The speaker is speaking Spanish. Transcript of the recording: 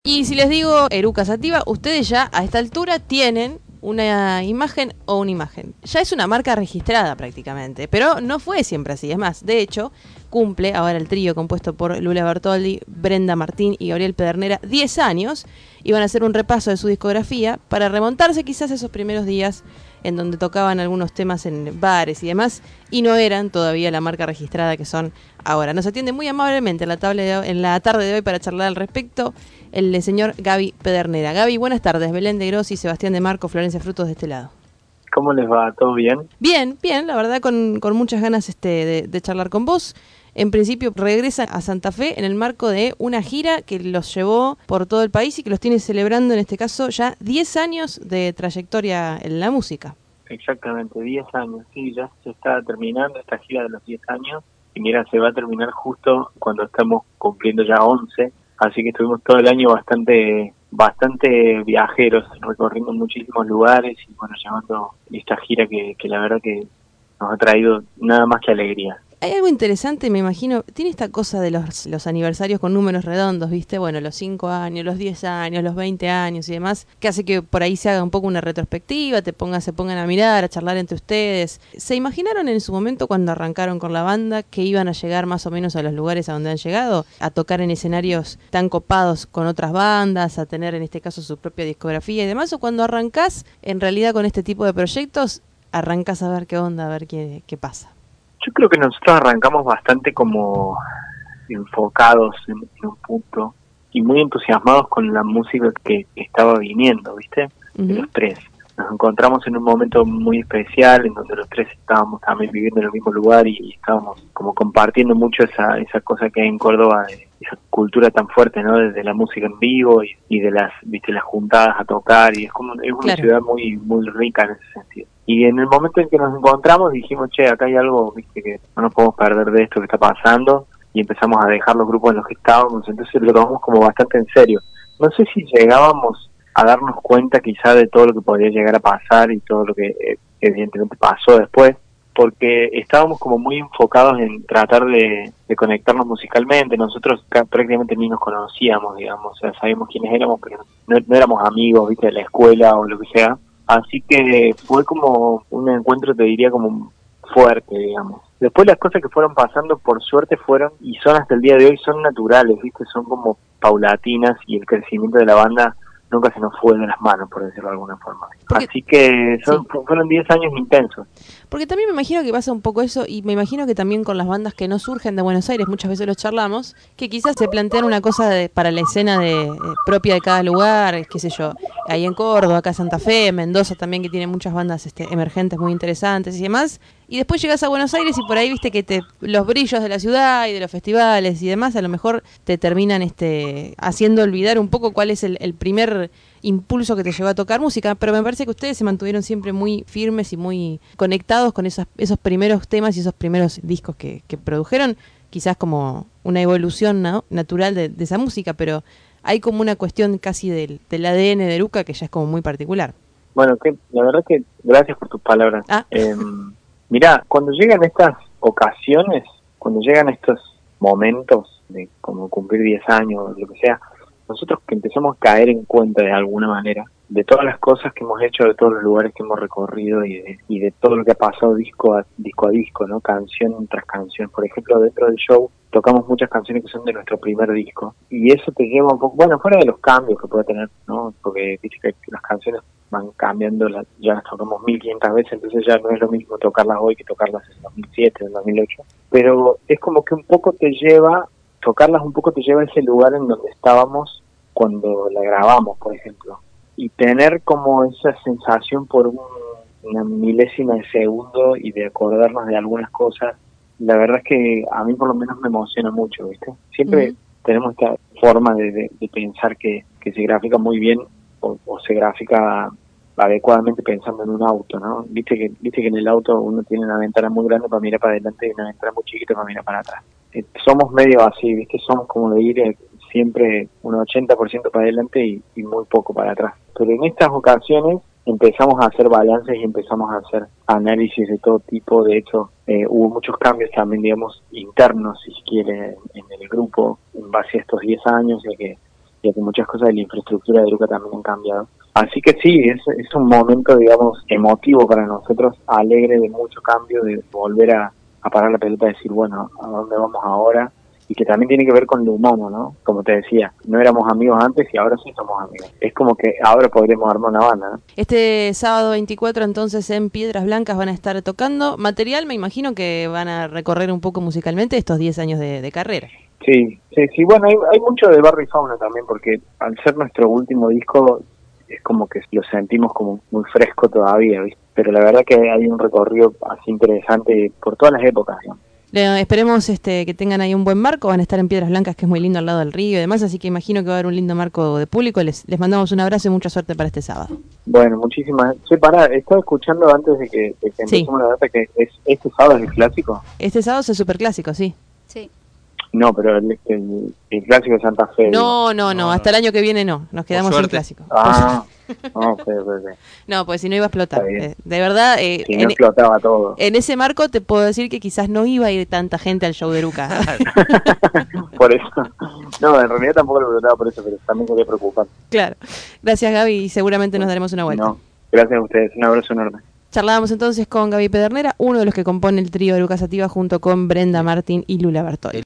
Y si les digo Eruca Sativa, ustedes ya a esta altura tienen una imagen o una imagen. Ya es una marca registrada prácticamente, pero no fue siempre así. Es más, de hecho, cumple ahora el trío compuesto por Lula Bertoldi, Brenda Martín y Gabriel Pedernera 10 años y van a hacer un repaso de su discografía para remontarse quizás a esos primeros días en donde tocaban algunos temas en bares y demás y no eran todavía la marca registrada que son ahora. Nos atiende muy amablemente en la tarde de hoy para charlar al respecto el señor Gaby Pedernera. Gaby, buenas tardes. Belén de Grossi, Sebastián de Marco, Florencia Frutos de este lado. ¿Cómo les va? ¿Todo bien? Bien, la verdad con muchas ganas de charlar con vos. En principio regresan a Santa Fe en el marco de una gira que los llevó por todo el país y que los tiene celebrando en este caso ya 10 años de trayectoria en la música. Exactamente, 10 años, sí, ya se está terminando esta gira de los 10 años y mira, se va a terminar justo cuando estamos cumpliendo ya 11, así que estuvimos todo el año bastante viajeros, recorriendo muchísimos lugares y bueno, llevando esta gira que la verdad que nos ha traído nada más que alegría. Hay algo interesante, me imagino, tiene esta cosa de los aniversarios con números redondos, ¿viste? Bueno, los 5 años, los 10 años, los 20 años y demás, que hace que por ahí se haga un poco una retrospectiva, se pongan a mirar, a charlar entre ustedes. ¿Se imaginaron en su momento cuando arrancaron con la banda que iban a llegar más o menos a los lugares a donde han llegado? A tocar en escenarios tan copados con otras bandas, a tener en este caso su propia discografía y demás, o cuando arrancás en realidad con este tipo de proyectos, arrancás a ver qué onda, a ver qué pasa? Yo creo que nosotros arrancamos bastante como enfocados en un punto y muy entusiasmados con la música que estaba viniendo, ¿viste? De los tres. Nos encontramos en un momento muy especial en donde los tres estábamos también viviendo en el mismo lugar y estábamos como compartiendo mucho esa cosa que hay en Córdoba, esa cultura tan fuerte, ¿no? Desde la música en vivo y de las juntadas a tocar, y es una ciudad muy rica en ese sentido. Y en el momento en que nos encontramos dijimos, che, acá hay algo, viste, que no nos podemos perder de esto que está pasando, y empezamos a dejar los grupos en los que estábamos, entonces lo tomamos como bastante en serio. No sé si llegábamos a darnos cuenta quizá de todo lo que podría llegar a pasar y todo lo que evidentemente pasó después, porque estábamos como muy enfocados en tratar de conectarnos musicalmente. Nosotros prácticamente ni nos conocíamos, digamos, o sea, sabíamos quiénes éramos, pero no éramos amigos, viste, de la escuela o lo que sea. Así que fue como un encuentro, te diría, como fuerte, digamos. Después las cosas que fueron pasando, por suerte fueron, y son hasta el día de hoy, son naturales, ¿viste? Son como paulatinas y el crecimiento de la banda nunca se nos fue de las manos, por decirlo de alguna forma. Así que fueron 10 años intensos. Porque también me imagino que pasa un poco eso, y me imagino que también con las bandas que no surgen de Buenos Aires, muchas veces los charlamos, que quizás se plantean una cosa para la escena propia de cada lugar, qué sé yo, ahí en Córdoba, acá en Santa Fe, Mendoza también, que tiene muchas bandas emergentes muy interesantes y demás, y después llegas a Buenos Aires y por ahí viste que los brillos de la ciudad y de los festivales y demás a lo mejor te terminan haciendo olvidar un poco cuál es el primer impulso que te llevó a tocar música, pero me parece que ustedes se mantuvieron siempre muy firmes y muy conectados con esos primeros temas y esos primeros discos que produjeron, quizás como una evolución, ¿no?, natural de esa música, pero hay como una cuestión casi del ADN de Eruca que ya es como muy particular. Bueno, la verdad que gracias por tus palabras. Mirá, cuando llegan estas ocasiones, cuando llegan estos momentos de como cumplir 10 años, lo que sea, nosotros que empezamos a caer en cuenta de alguna manera de todas las cosas que hemos hecho, de todos los lugares que hemos recorrido y de todo lo que ha pasado disco a disco, ¿no? Canción tras canción. Por ejemplo, dentro del show tocamos muchas canciones que son de nuestro primer disco y eso te lleva un poco, bueno, fuera de los cambios que puede tener, ¿no? Porque viste que las canciones van cambiando, ya las tocamos 1500 veces, entonces ya no es lo mismo tocarlas hoy que tocarlas en 2007, en 2008, pero es como que un poco te lleva, tocarlas un poco te lleva a ese lugar en donde estábamos cuando la grabamos, por ejemplo, y tener como esa sensación por una milésima de segundo y de acordarnos de algunas cosas, la verdad es que a mí por lo menos me emociona mucho, ¿viste? Siempre tenemos esta forma de pensar que se grafica muy bien o se grafica adecuadamente pensando en un auto, ¿no? Viste que en el auto uno tiene una ventana muy grande para mirar para adelante y una ventana muy chiquita para mirar para atrás. Somos medio así, ¿viste? Somos como de ir siempre un 80% para adelante y muy poco para atrás. Pero en estas ocasiones empezamos a hacer balances y empezamos a hacer análisis de todo tipo. De hecho, hubo muchos cambios también, digamos, internos, si se quiere, en el grupo, en base a estos 10 años, ya que y a que muchas cosas de la infraestructura de Eruca también han cambiado. Así que sí, es un momento, digamos, emotivo para nosotros, alegre, de mucho cambio, de volver a parar la pelota y decir, bueno, ¿a dónde vamos ahora? Y que también tiene que ver con lo humano, ¿no? Como te decía, no éramos amigos antes y ahora sí somos amigos. Es como que ahora podremos armar una banda, ¿no? Este sábado 24 entonces en Piedras Blancas van a estar tocando material, me imagino que van a recorrer un poco musicalmente estos 10 años de carrera. Sí, bueno, hay mucho de Barro y Fauna también, porque al ser nuestro último disco es como que lo sentimos como muy fresco todavía, ¿viste? Pero la verdad que hay un recorrido así interesante por todas las épocas, ¿no? Esperemos que tengan ahí un buen marco, van a estar en Piedras Blancas, que es muy lindo al lado del río y demás, así que imagino que va a haber un lindo marco de público. Les mandamos un abrazo y mucha suerte para este sábado. Bueno, muchísimas. Estaba escuchando antes de que empecemos la data que este sábado es el clásico. Este sábado es el superclásico, sí. Sí. No, pero el clásico de Santa Fe. No, hasta el año que viene no, nos quedamos sin clásico. Okay. No, pues si no iba a explotar. De verdad, si no explotaba todo. En ese marco te puedo decir que quizás no iba a ir tanta gente al show de Eruca. Por eso. No, en realidad tampoco lo explotaba por eso, pero también quería preocupar. Claro. Gracias, Gaby, y seguramente nos daremos una vuelta. No, gracias a ustedes. Un abrazo enorme. Charlábamos entonces con Gaby Pedernera, uno de los que compone el trío Eruca Sativa junto con Brenda Martín y Lula Bertoli.